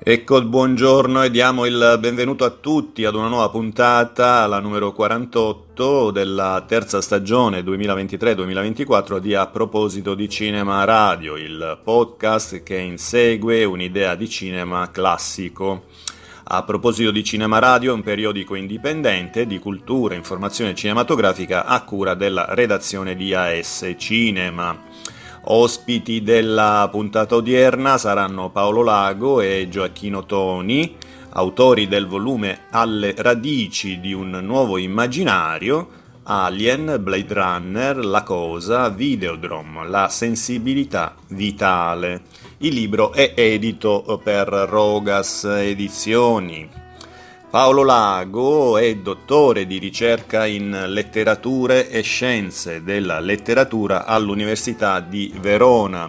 Ecco il buongiorno e diamo il benvenuto a tutti ad una nuova puntata, la numero 48 della terza stagione 2023-2024 di A proposito di Cinema Radio, il podcast che insegue un'idea di cinema classico. A proposito di Cinema Radio è un periodico indipendente di cultura e informazione cinematografica a cura della redazione di AS Cinema. Ospiti della puntata odierna saranno Paolo Lago e Gioacchino Toni, autori del volume Alle radici di un nuovo immaginario, Alien, Blade Runner, La Cosa, Videodrome, la sensibilità vitale. Il libro è edito per Rogas Edizioni. Paolo Lago è dottore di ricerca in letterature e scienze della letteratura all'Università di Verona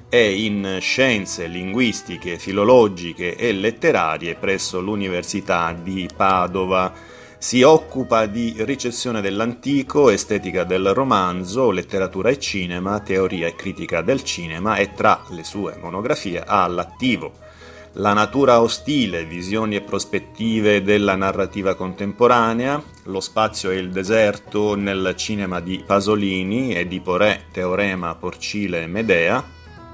e in scienze linguistiche, filologiche e letterarie presso l'Università di Padova. Si occupa di ricezione dell'antico, estetica del romanzo, letteratura e cinema, teoria e critica del cinema e tra le sue monografie ha all'attivo La natura ostile, visioni e prospettive della narrativa contemporanea, Lo spazio e il deserto nel cinema di Pasolini e di Poré, Teorema, Porcile e Medea,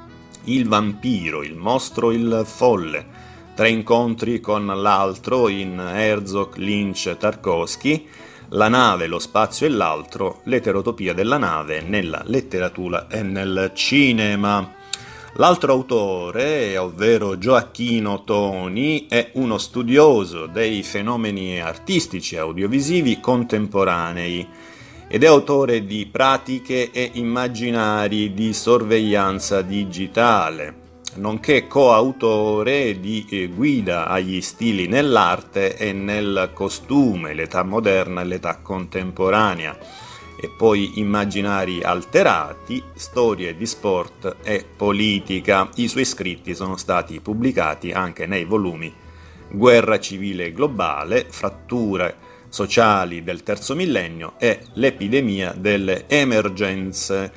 Il vampiro, il mostro, il folle, Tre incontri con l'altro in Herzog, Lynch, Tarkovsky, La nave, lo spazio e l'altro, l'eterotopia della nave nella letteratura e nel cinema. L'altro autore, ovvero Gioacchino Toni, è uno studioso dei fenomeni artistici e audiovisivi contemporanei ed è autore di pratiche e immaginari di sorveglianza digitale, nonché coautore di Guida agli stili nell'arte e nel costume, l'età moderna e l'età contemporanea, e poi Immaginari alterati, storie di sport e politica. I suoi scritti sono stati pubblicati anche nei volumi Guerra civile globale, Fratture sociali del terzo millennio e L'epidemia delle emergenze.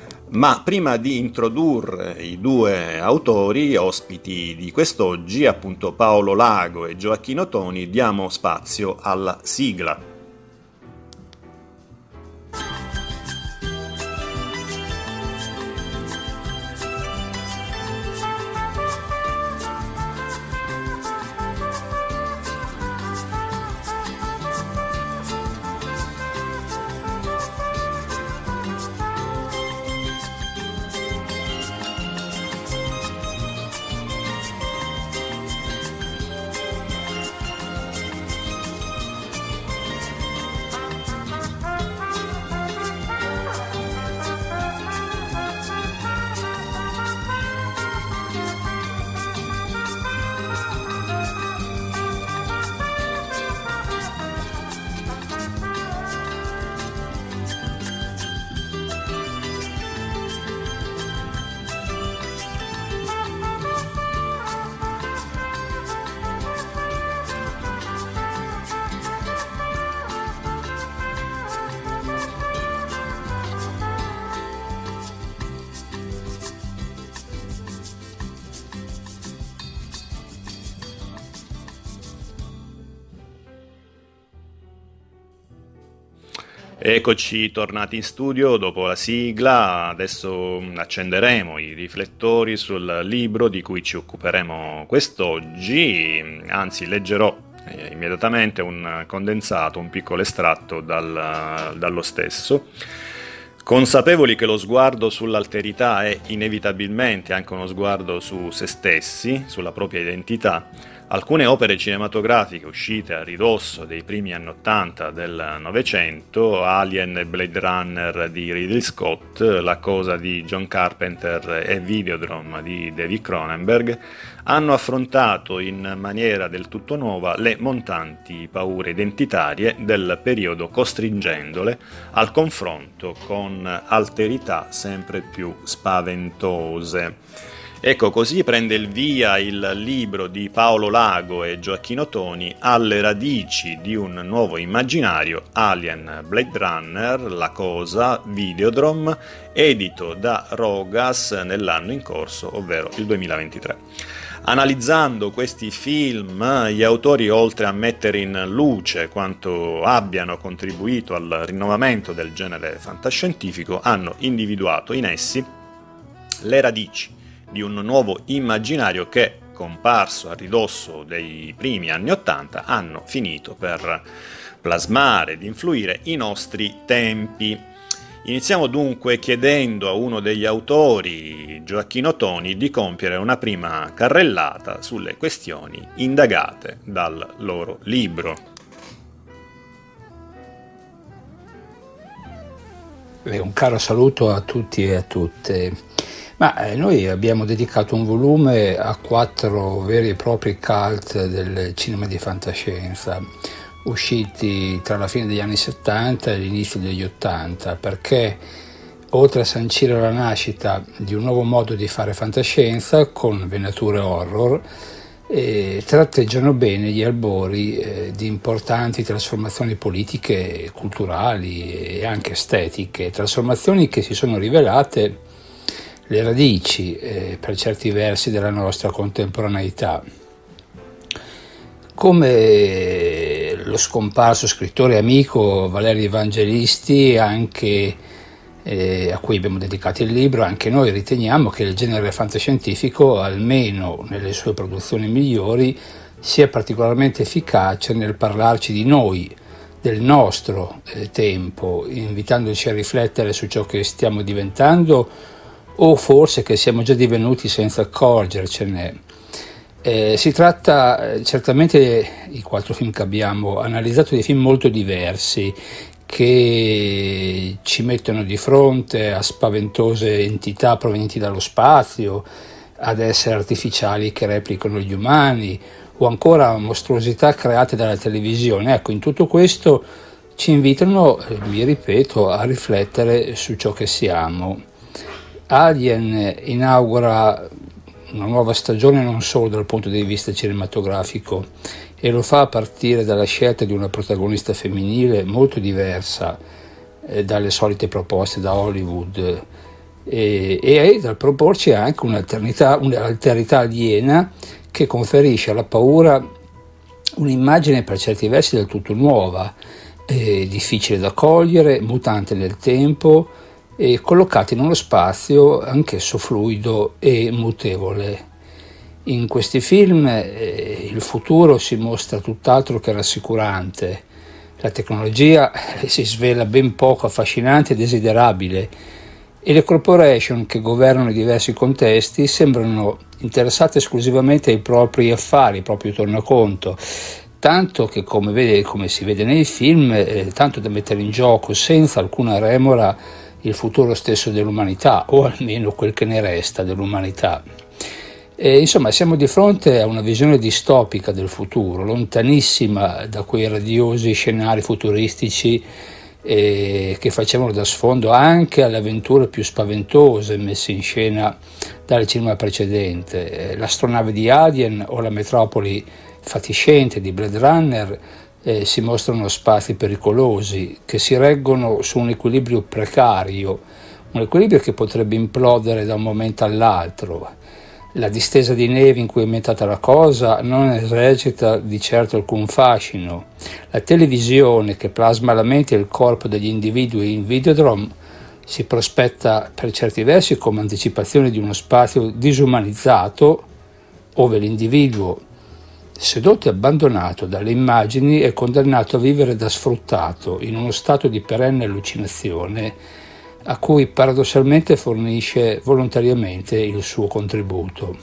Ma prima di introdurre i due autori, ospiti di quest'oggi, appunto Paolo Lago e Gioacchino Toni, diamo spazio alla sigla. Eccoci tornati in studio dopo la sigla. Adesso accenderemo i riflettori sul libro di cui ci occuperemo quest'oggi, anzi leggerò immediatamente un condensato, un piccolo estratto dallo stesso. Consapevoli che lo sguardo sull'alterità è inevitabilmente anche uno sguardo su se stessi, sulla propria identità, alcune opere cinematografiche uscite a ridosso dei primi anni '80 del Novecento, Alien e Blade Runner di Ridley Scott, La Cosa di John Carpenter e Videodrome di David Cronenberg, hanno affrontato in maniera del tutto nuova le montanti paure identitarie del periodo, costringendole al confronto con alterità sempre più spaventose. Ecco, così prende il via il libro di Paolo Lago e Gioacchino Toni, Alle radici di un nuovo immaginario, Alien, Blade Runner, La Cosa, Videodrome, edito da Rogas nell'anno in corso, ovvero il 2023. Analizzando questi film, gli autori, oltre a mettere in luce quanto abbiano contribuito al rinnovamento del genere fantascientifico, hanno individuato in essi le radici di un nuovo immaginario che, comparso a ridosso dei primi anni '80, hanno finito per plasmare ed influire i nostri tempi. Iniziamo dunque chiedendo a uno degli autori, Gioacchino Toni, di compiere una prima carrellata sulle questioni indagate dal loro libro. Un caro saluto a tutti e a tutte. Noi abbiamo dedicato un volume a 4 veri e propri cult del cinema di fantascienza, usciti tra la fine degli anni 70 e l'inizio degli 80, perché oltre a sancire la nascita di un nuovo modo di fare fantascienza con venature horror, tratteggiano bene gli albori di importanti trasformazioni politiche, culturali e anche estetiche, trasformazioni che si sono rivelate le radici per certi versi della nostra contemporaneità. Come lo scomparso scrittore e amico Valerio Evangelisti, anche a cui abbiamo dedicato il libro, anche noi riteniamo che il genere fantascientifico, almeno nelle sue produzioni migliori, sia particolarmente efficace nel parlarci di noi, del nostro tempo, invitandoci a riflettere su ciò che stiamo diventando o forse che siamo già divenuti senza accorgercene. Si tratta certamente, i 4 film che abbiamo analizzato, di film molto diversi che ci mettono di fronte a spaventose entità provenienti dallo spazio, ad esseri artificiali che replicano gli umani o ancora a mostruosità create dalla televisione. Ecco, in tutto questo ci invitano, vi ripeto, a riflettere su ciò che siamo. Alien inaugura una nuova stagione non solo dal punto di vista cinematografico, e lo fa a partire dalla scelta di una protagonista femminile molto diversa dalle solite proposte da Hollywood e dal proporci anche un'alterità aliena che conferisce alla paura un'immagine per certi versi del tutto nuova, difficile da cogliere, mutante nel tempo e collocata in uno spazio anch'esso fluido e mutevole. In questi film il futuro si mostra tutt'altro che rassicurante. La tecnologia si svela ben poco affascinante e desiderabile e le corporation che governano i diversi contesti sembrano interessate esclusivamente ai propri affari, ai propri tornaconto, tanto che come si vede nei film, tanto da mettere in gioco senza alcuna remora il futuro stesso dell'umanità, o almeno quel che ne resta dell'umanità. Insomma, siamo di fronte a una visione distopica del futuro, lontanissima da quei radiosi scenari futuristici che facevano da sfondo anche alle avventure più spaventose messe in scena dal cinema precedente. L'astronave di Alien o la metropoli fatiscente di Blade Runner si mostrano spazi pericolosi che si reggono su un equilibrio precario, un equilibrio che potrebbe implodere da un momento all'altro. La distesa di neve in cui è ambientata la cosa non esercita di certo alcun fascino. La televisione che plasma la mente e il corpo degli individui in Videodrome si prospetta per certi versi come anticipazione di uno spazio disumanizzato, ove l'individuo, sedotto e abbandonato dalle immagini, è condannato a vivere da sfruttato in uno stato di perenne allucinazione a cui paradossalmente fornisce volontariamente il suo contributo.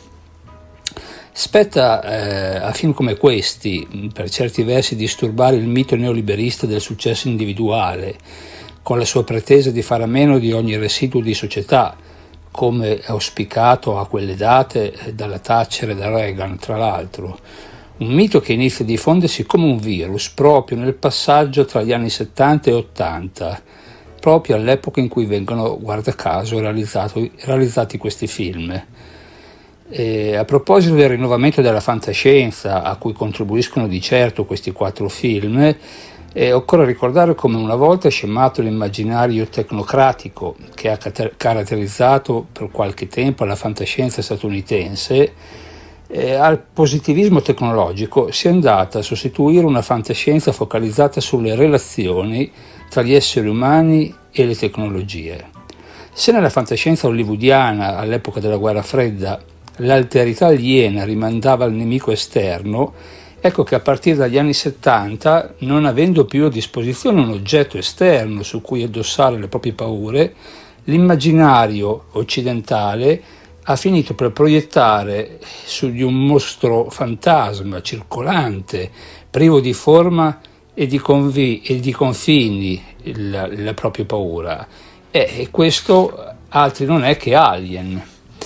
Spetta a film come questi, per certi versi, disturbare il mito neoliberista del successo individuale, con la sua pretesa di fare a meno di ogni residuo di società, come auspicato a quelle date dalla Thatcher e da Reagan, tra l'altro. Un mito che inizia a diffondersi come un virus proprio nel passaggio tra gli anni 70 e 80, proprio all'epoca in cui vengono, guarda caso, realizzati questi film. A proposito del rinnovamento della fantascienza, a cui contribuiscono di certo questi 4 film, occorre ricordare come una volta scemato l'immaginario tecnocratico che ha caratterizzato per qualche tempo la fantascienza statunitense, al positivismo tecnologico si è andata a sostituire una fantascienza focalizzata sulle relazioni tra gli esseri umani e le tecnologie. Se nella fantascienza hollywoodiana all'epoca della guerra fredda l'alterità aliena rimandava al nemico esterno, ecco che a partire dagli anni 70, non avendo più a disposizione un oggetto esterno su cui addossare le proprie paure, l'immaginario occidentale ha finito per proiettare su di un mostro fantasma circolante, privo di forma e di confini, la propria paura. E questo altri non è che Alien.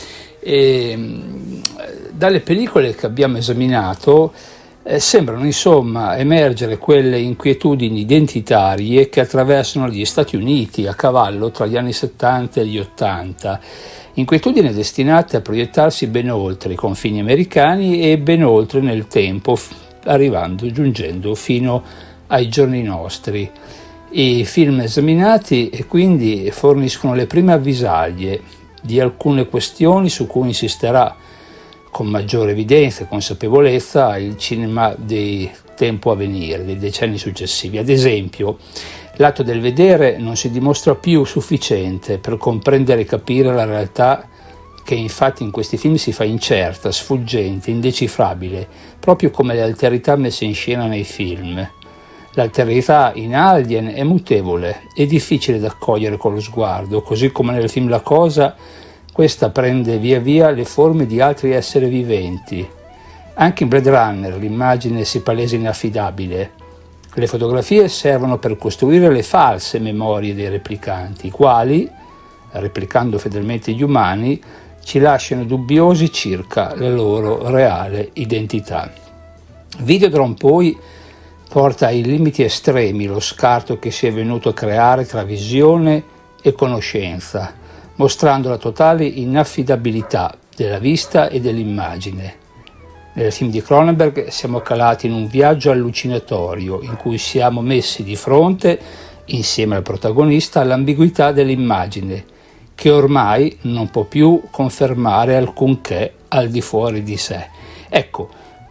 Dalle pellicole che abbiamo esaminato sembrano insomma emergere quelle inquietudini identitarie che attraversano gli Stati Uniti a cavallo tra gli anni 70 e gli 80, inquietudini destinate a proiettarsi ben oltre i confini americani e ben oltre nel tempo, giungendo fino ai giorni nostri. I film esaminati quindi forniscono le prime avvisaglie di alcune questioni su cui insisterà con maggiore evidenza e consapevolezza il cinema dei tempo a venire, dei decenni successivi. Ad esempio, l'atto del vedere non si dimostra più sufficiente per comprendere e capire la realtà che infatti in questi film si fa incerta, sfuggente, indecifrabile, proprio come le alterità messe in scena nei film. L'alterità in Alien è mutevole e difficile da cogliere con lo sguardo, così come nel film La Cosa questa prende via via le forme di altri esseri viventi. Anche in Blade Runner l'immagine si palesa inaffidabile. Le fotografie servono per costruire le false memorie dei replicanti, i quali, replicando fedelmente gli umani, ci lasciano dubbiosi circa la loro reale identità. Videodrome poi porta ai limiti estremi lo scarto che si è venuto a creare tra visione e conoscenza, mostrando la totale inaffidabilità della vista e dell'immagine. Nel film di Cronenberg siamo calati in un viaggio allucinatorio in cui siamo messi di fronte, insieme al protagonista, all'ambiguità dell'immagine, che ormai non può più confermare alcunché al di fuori di sé. Ecco,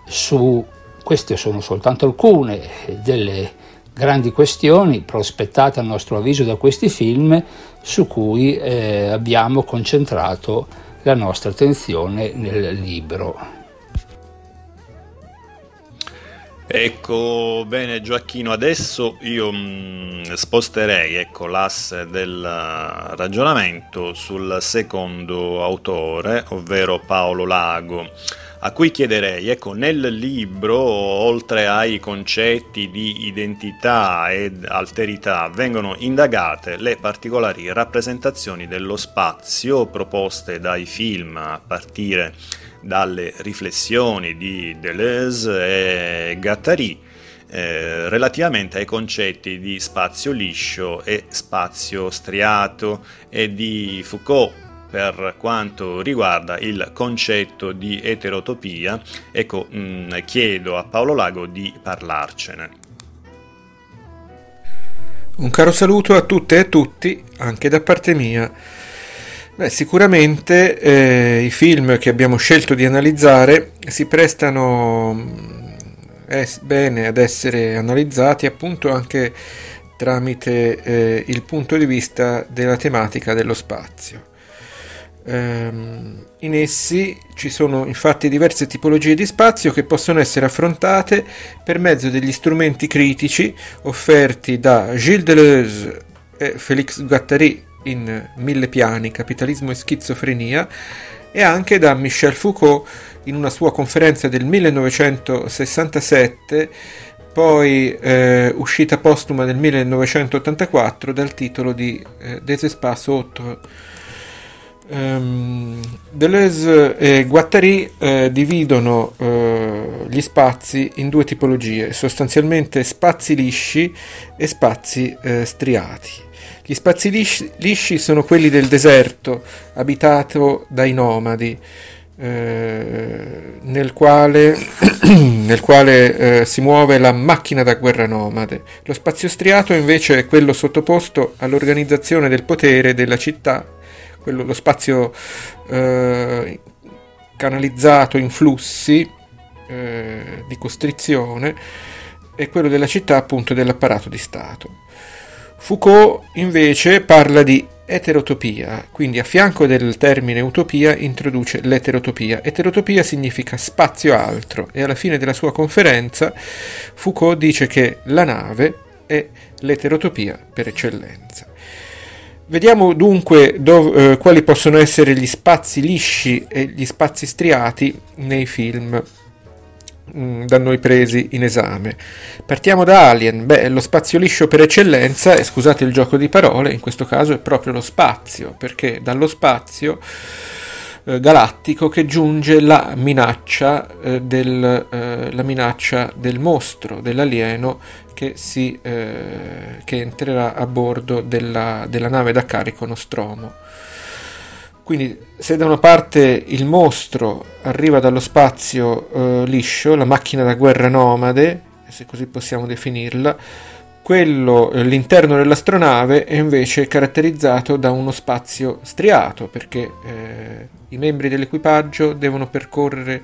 queste sono soltanto alcune delle grandi questioni prospettate a nostro avviso da questi film su cui abbiamo concentrato la nostra attenzione nel libro. Ecco, bene Gioacchino, adesso io sposterei l'asse del ragionamento sul secondo autore, ovvero Paolo Lago, a cui chiederei, nel libro, oltre ai concetti di identità ed alterità, vengono indagate le particolari rappresentazioni dello spazio proposte dai film, a partire dalle riflessioni di Deleuze e Guattari, relativamente ai concetti di spazio liscio e spazio striato, e di Foucault per quanto riguarda il concetto di eterotopia. Chiedo a Paolo Lago di parlarcene. Un caro saluto a tutte e a tutti, anche da parte mia. Sicuramente i film che abbiamo scelto di analizzare si prestano bene ad essere analizzati appunto anche tramite il punto di vista della tematica dello spazio. In essi ci sono infatti diverse tipologie di spazio che possono essere affrontate per mezzo degli strumenti critici offerti da Gilles Deleuze e Félix Guattari in Mille piani, capitalismo e schizofrenia, e anche da Michel Foucault in una sua conferenza del 1967, poi uscita postuma nel 1984 dal titolo di Des espaces autres. Deleuze e Guattari dividono gli spazi in due tipologie, sostanzialmente spazi lisci e spazi striati. Gli spazi lisci sono quelli del deserto abitato dai nomadi, nel quale si muove la macchina da guerra nomade. Lo spazio striato invece è quello sottoposto all'organizzazione del potere della città, lo spazio canalizzato in flussi di costrizione, e quello della città appunto dell'apparato di Stato. Foucault invece parla di eterotopia, quindi a fianco del termine utopia introduce l'eterotopia. Eterotopia significa spazio altro, e alla fine della sua conferenza Foucault dice che la nave è l'eterotopia per eccellenza. Vediamo dunque quali possono essere gli spazi lisci e gli spazi striati nei film da noi presi in esame. Partiamo da Alien. Lo spazio liscio per eccellenza, e scusate il gioco di parole, in questo caso è proprio lo spazio, perché dallo spazio galattico che giunge la minaccia del mostro, dell'alieno che entrerà a bordo della nave da carico Nostromo. Quindi se da una parte il mostro arriva dallo spazio liscio, la macchina da guerra nomade, se così possiamo definirla, l'interno dell'astronave è invece caratterizzato da uno spazio striato, perché i membri dell'equipaggio devono percorrere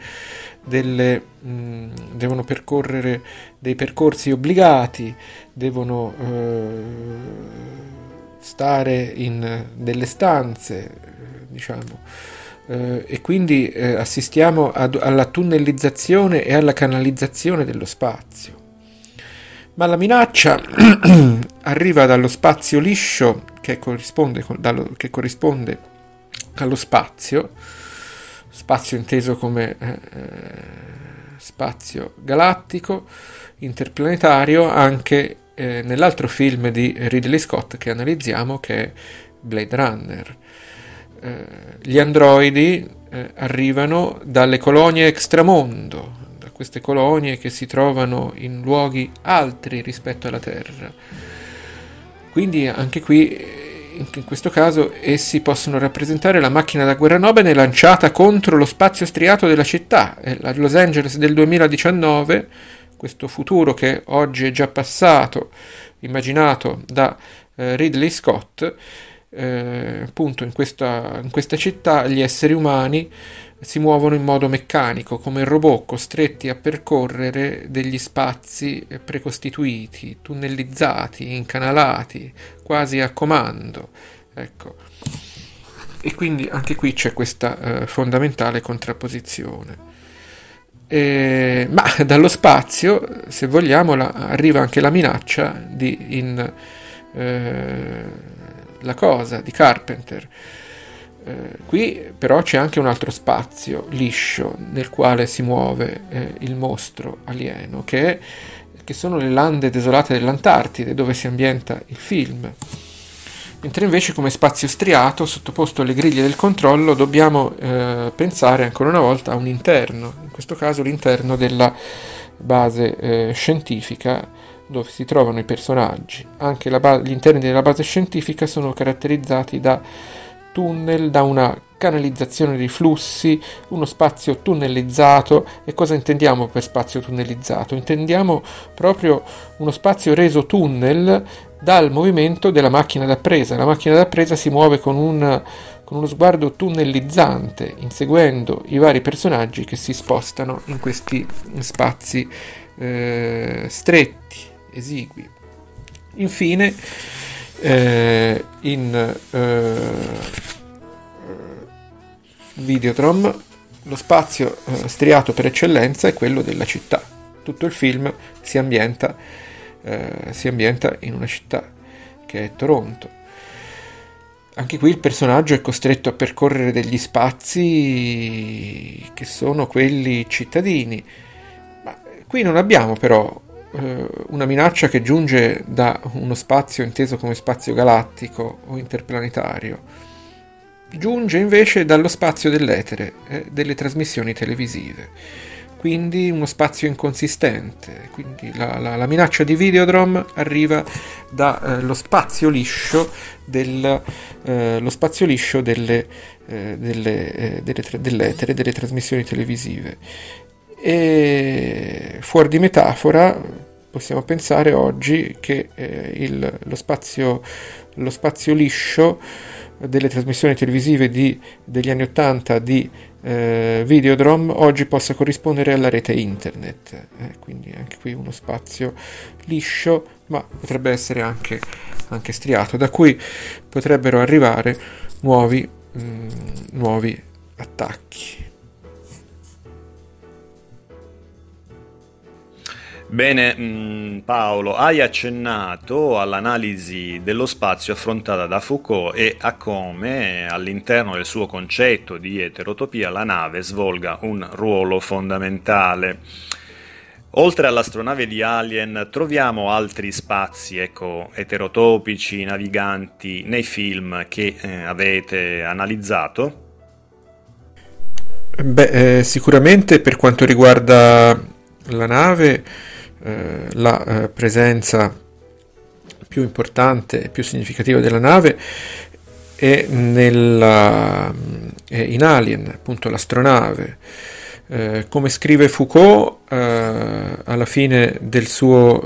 dei percorsi obbligati, devono stare in delle stanze, e quindi assistiamo alla tunnelizzazione e alla canalizzazione dello spazio. Ma la minaccia arriva dallo spazio liscio, che corrisponde allo spazio inteso come spazio galattico, interplanetario, anche nell'altro film di Ridley Scott che analizziamo, che è Blade Runner. Gli androidi arrivano dalle colonie extramondo, da queste colonie che si trovano in luoghi altri rispetto alla Terra. Quindi anche qui, in questo caso, essi possono rappresentare la macchina da guerra nomade lanciata contro lo spazio striato della città. La Los Angeles del 2019, questo futuro che oggi è già passato, immaginato da Ridley Scott. Appunto in questa città gli esseri umani si muovono in modo meccanico, come robot costretti a percorrere degli spazi precostituiti, tunnelizzati, incanalati, quasi a comando, ecco. E quindi anche qui c'è questa fondamentale contrapposizione. Ma dallo spazio, se vogliamo, arriva anche la minaccia La Cosa di Carpenter. Qui però c'è anche un altro spazio liscio nel quale si muove il mostro alieno, che sono le lande desolate dell'Antartide, dove si ambienta il film. Mentre invece come spazio striato, sottoposto alle griglie del controllo, dobbiamo pensare ancora una volta a un interno, in questo caso l'interno della base scientifica, dove si trovano i personaggi. Anche gli interni della base scientifica sono caratterizzati da tunnel, da una canalizzazione di flussi, uno spazio tunnelizzato. E cosa intendiamo per spazio tunnelizzato? Intendiamo proprio uno spazio reso tunnel dal movimento della macchina da presa. La macchina da presa si muove con uno sguardo tunnelizzante, inseguendo i vari personaggi che si spostano in questi spazi stretti, esigui. Infine, in Videodrome lo spazio striato per eccellenza è quello della città. Tutto il film si ambienta in una città che è Toronto. Anche qui il personaggio è costretto a percorrere degli spazi che sono quelli cittadini. Ma qui non abbiamo però una minaccia che giunge da uno spazio inteso come spazio galattico o interplanetario. Giunge invece dallo spazio dell'etere, delle trasmissioni televisive, quindi uno spazio inconsistente. Quindi la minaccia di Videodrome arriva dallo spazio liscio dell'etere, delle trasmissioni televisive. E fuori di metafora possiamo pensare oggi che lo spazio liscio delle trasmissioni televisive degli anni 80 di Videodrome oggi possa corrispondere alla rete internet, quindi anche qui uno spazio liscio, ma potrebbe essere anche striato, da cui potrebbero arrivare nuovi attacchi. Bene, Paolo, hai accennato all'analisi dello spazio affrontata da Foucault e a come all'interno del suo concetto di eterotopia la nave svolga un ruolo fondamentale. Oltre all'astronave di Alien, troviamo altri spazi, ecco, eterotopici, naviganti nei film che avete analizzato? Sicuramente per quanto riguarda la nave, la presenza più importante e più significativa della nave è in Alien, appunto l'astronave. Come scrive Foucault, alla fine del suo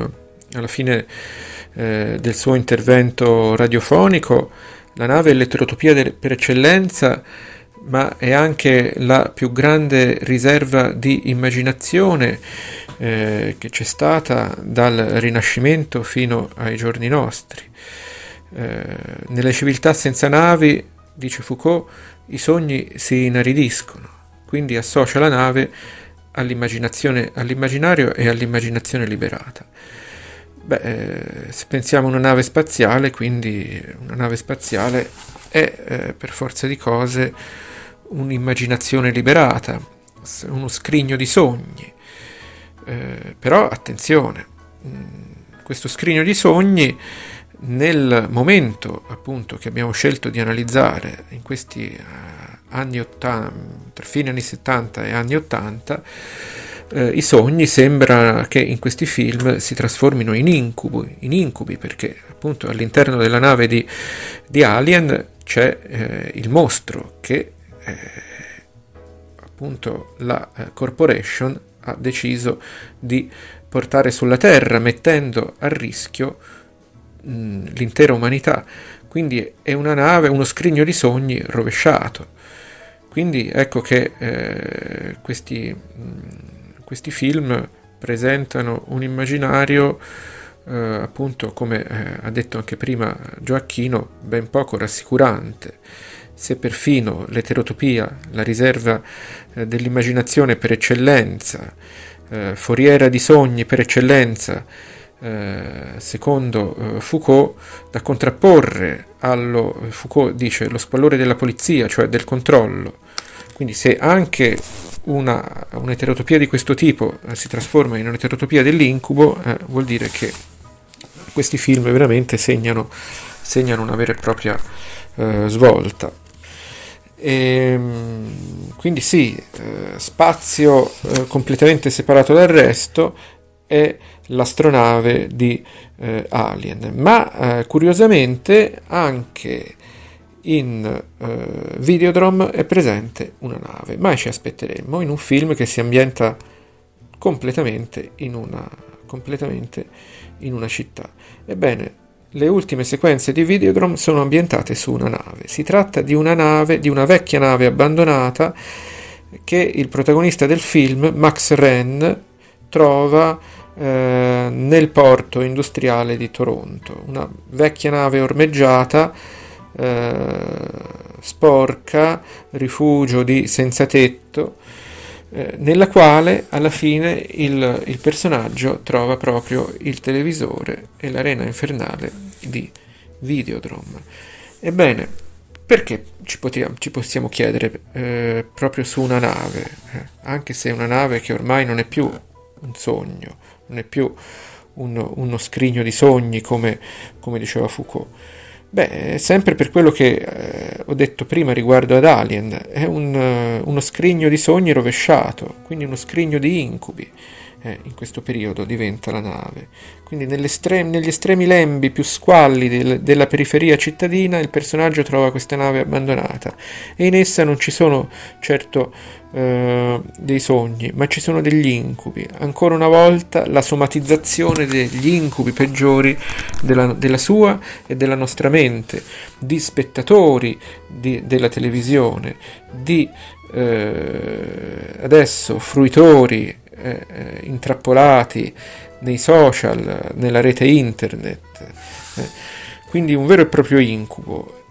intervento radiofonico, la nave è l'eterotopia per eccellenza, ma è anche la più grande riserva di immaginazione che c'è stata dal Rinascimento fino ai giorni nostri. Nelle civiltà senza navi, dice Foucault, i sogni si inaridiscono, quindi associa la nave all'immaginario e all'immaginazione liberata. Se pensiamo a una nave spaziale, quindi una nave spaziale è per forza di cose un'immaginazione liberata, uno scrigno di sogni. Però attenzione, questo scrigno di sogni nel momento appunto che abbiamo scelto di analizzare in questi anni 80, tra fine anni 70 e anni 80, i sogni sembra che in questi film si trasformino in incubi, perché appunto all'interno della nave di Alien c'è il mostro che appunto la Corporation ha deciso di portare sulla Terra, mettendo a rischio l'intera umanità. Quindi è una nave, uno scrigno di sogni rovesciato. Quindi ecco che questi film presentano un immaginario appunto, come ha detto anche prima Gioacchino, ben poco rassicurante. Se perfino l'eterotopia, la riserva dell'immaginazione per eccellenza, foriera di sogni per eccellenza, secondo Foucault, da contrapporre Foucault dice lo squallore della polizia, cioè del controllo. Quindi se anche un'eterotopia di questo tipo si trasforma in un'eterotopia dell'incubo, vuol dire che questi film veramente segnano una vera e propria svolta. Quindi sì, spazio completamente separato dal resto è l'astronave di Alien, ma curiosamente anche in Videodrome è presente una nave. Mai ci aspetteremmo in un film che si ambienta completamente in una città. Ebbene, le ultime sequenze di Videodrome sono ambientate su una nave. Si tratta di una vecchia nave abbandonata che il protagonista del film, Max Renn, trova nel porto industriale di Toronto. Una vecchia nave ormeggiata, sporca, rifugio di senza tetto, nella quale alla fine il personaggio trova proprio il televisore e l'arena infernale di Videodrome. Ebbene, perché ci possiamo chiedere proprio su una nave, anche se è una nave che ormai non è più un sogno, non è più uno scrigno di sogni come diceva Foucault. Sempre per quello che ho detto prima riguardo ad Alien, è uno scrigno di sogni rovesciato, quindi uno scrigno di incubi. In questo periodo diventa la nave. Quindi negli estremi lembi più squalli della periferia cittadina il personaggio trova questa nave abbandonata e in essa non ci sono certo dei sogni, ma ci sono degli incubi. Ancora una volta la somatizzazione degli incubi peggiori della sua e della nostra mente, di spettatori della televisione, di adesso fruitori intrappolati nei social, nella rete internet, quindi un vero e proprio incubo.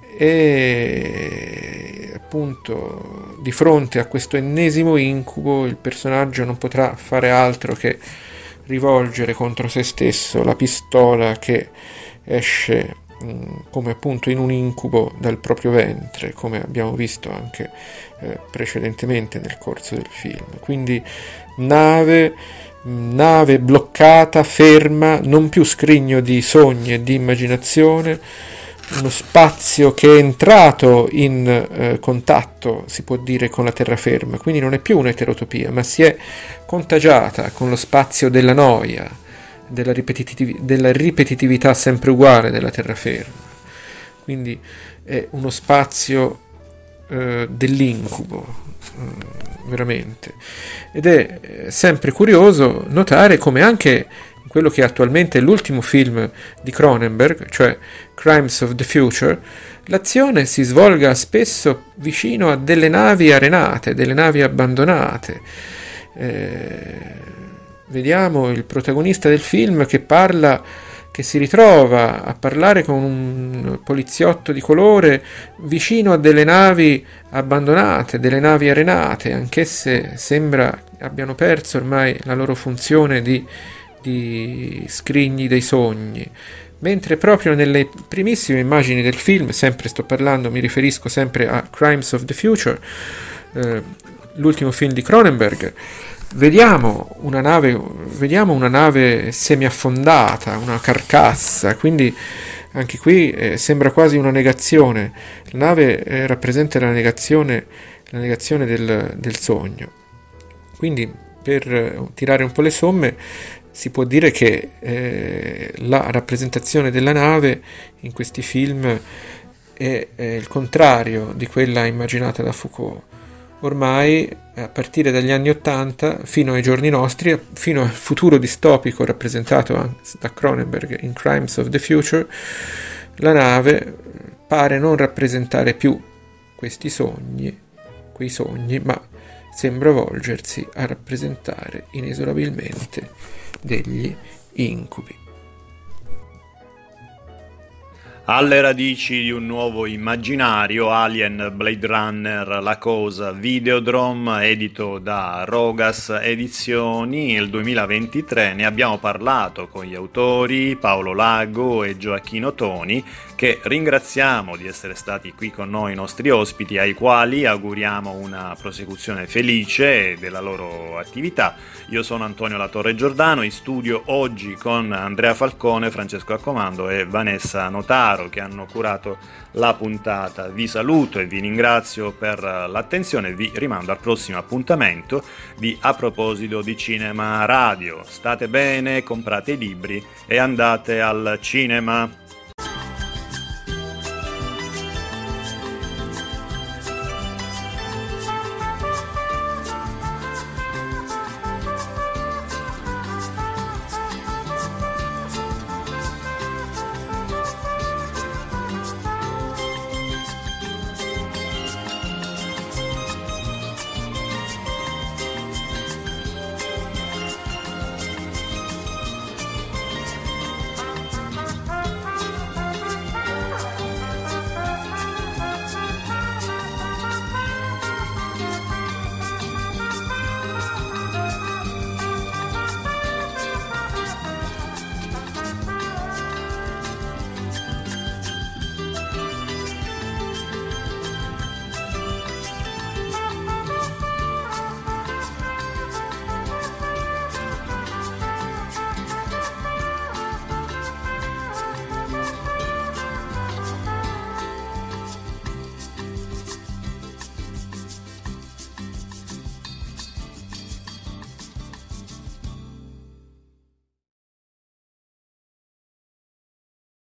E appunto di fronte a questo ennesimo incubo il personaggio non potrà fare altro che rivolgere contro se stesso la pistola che esce come appunto in un incubo dal proprio ventre, come abbiamo visto anche precedentemente nel corso del film. Quindi nave bloccata, ferma, non più scrigno di sogni e di immaginazione, uno spazio che è entrato in contatto, si può dire, con la terraferma, quindi non è più un'eterotopia, ma si è contagiata con lo spazio della noia, della ripetitività sempre uguale della terraferma. Quindi è uno spazio dell'incubo, veramente. Ed è sempre curioso notare come anche in quello che attualmente è l'ultimo film di Cronenberg, cioè Crimes of the Future, l'azione si svolga spesso vicino a delle navi arenate, delle navi abbandonate. Vediamo il protagonista del film che si ritrova a parlare con un poliziotto di colore vicino a delle navi abbandonate, delle navi arenate, anch'esse sembra abbiano perso ormai la loro funzione di scrigni dei sogni. Mentre proprio nelle primissime immagini del film, mi riferisco sempre a Crimes of the Future, l'ultimo film di Cronenberg, vediamo una nave semiaffondata, una carcassa, quindi anche qui sembra quasi una negazione. La nave rappresenta la negazione del sogno. Quindi, per tirare un po' le somme, si può dire che la rappresentazione della nave in questi film è il contrario di quella immaginata da Foucault. Ormai, a partire dagli anni '80 fino ai giorni nostri, fino al futuro distopico rappresentato da Cronenberg in Crimes of the Future, la nave pare non rappresentare più quei sogni, ma sembra volgersi a rappresentare inesorabilmente degli incubi. Alle radici di un nuovo immaginario, Alien, Blade Runner, La Cosa, Videodrome, edito da Rogas Edizioni, il 2023. Ne abbiamo parlato con gli autori Paolo Lago e Gioacchino Toni, che ringraziamo di essere stati qui con noi, i nostri ospiti, ai quali auguriamo una prosecuzione felice della loro attività. Io sono Antonio Latorre Giordano, in studio oggi con Andrea Falcone, Francesco Accomando e Vanessa Notaro, che hanno curato la puntata. Vi saluto e vi ringrazio per l'attenzione. Vi rimando al prossimo appuntamento di A Proposito di Cinema Radio. State bene, comprate i libri e andate al cinema.